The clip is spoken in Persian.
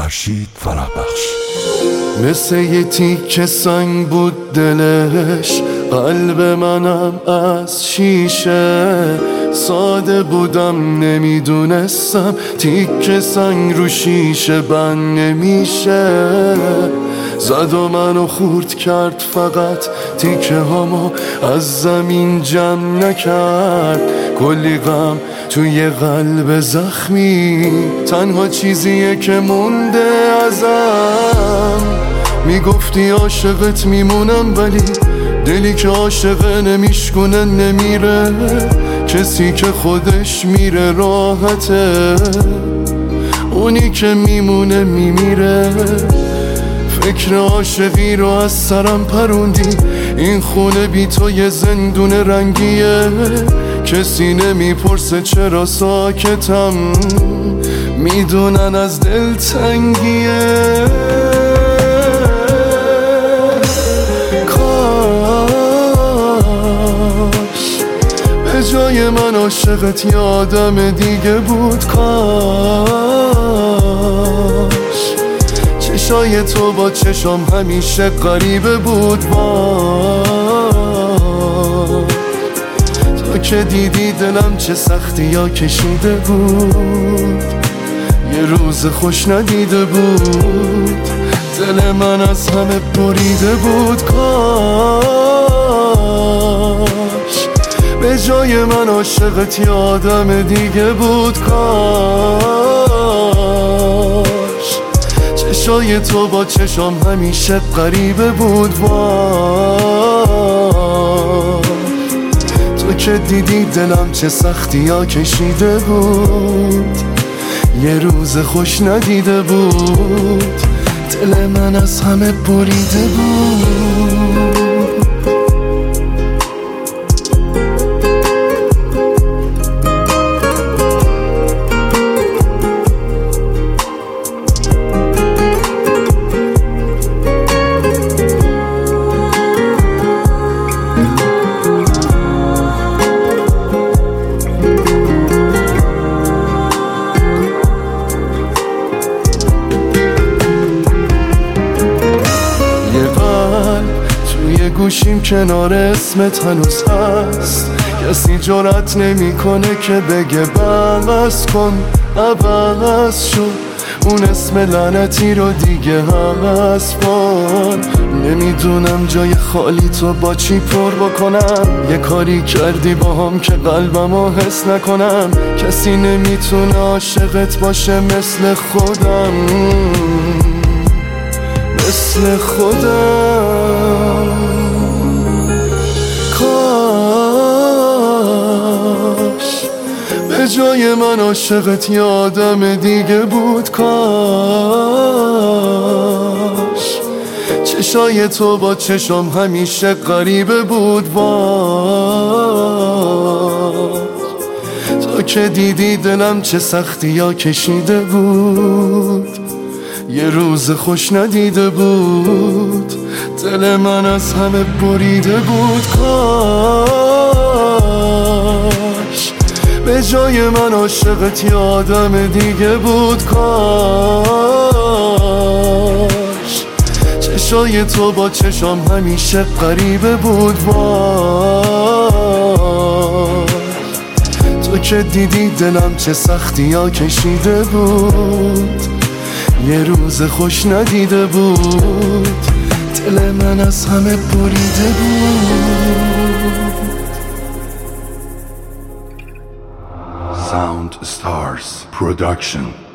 فرشید فرهبخش. مثل یه تیکه سنگ بود دلش، قلب منم از شیشه. ساده بودم نمیدونستم تیکه سنگ رو شیشه بند نمیشه. زد و منو خورد کرد، فقط تیکه هامو از زمین جمع نکرد. کلی غم توی قلب زخمی، تنها چیزیه که مونده ازم. میگفتی عاشقت میمونم، ولی دلی که عاشقه نمیشکنه نمیره. کسی که خودش میره راحته، اونی که میمونه میمیره. فکر عاشقی رو از سرم پروندی، این خونه بی تو یه زندون رنگیه. کسی نمیپرسه چرا ساکتم، میدونن از دل تنگیه. به جای من عاشقت یه آدم دیگه بود. کاش چشای تو با چشام همیشه غریبه بود. تو که دیدی دلم چه سختی یا کشیده بود، یه روز خوش ندیده بود. دل من از همه بریده بود. کاش به جای من عاشقت یه آدم دیگه بود. کاش چشای تو با چشام همیشه غریبه بود. تو که دیدی دلم چه سختی ها کشیده بود، یه روز خوش ندیده بود. دل من از همه بریده بود. گوشیم کنار اسمت هنوز هست، کسی جرأت نمیکنه که بگه بس کن، عوض شد اون اسم لعنتی رو دیگه حذف کن. نمیدونم جای خالی تو با چی پر بکنم، یه کاری کردی باهم که قلبمو حس نکنم. کسی نمیتونه عاشقت باشه مثل خودم، مثل خودم. به جای من عاشقت یه آدم دیگه بود. کاش چشای تو با چشام همیشه غریبه بود. تو که دیدی دلم چه سختی ها کشیده بود، یه روز خوش ندیده بود. دل من از همه بریده بود. کاش به جای من عاشقت یه آدم دیگه بود. کاش چشای تو با چشام همیشه غریبه بود. تو که دیدی دلم چه سختی ها کشیده بود، یه روز خوش ندیده بود. دل من از همه بریده بود. Sound Stars Production.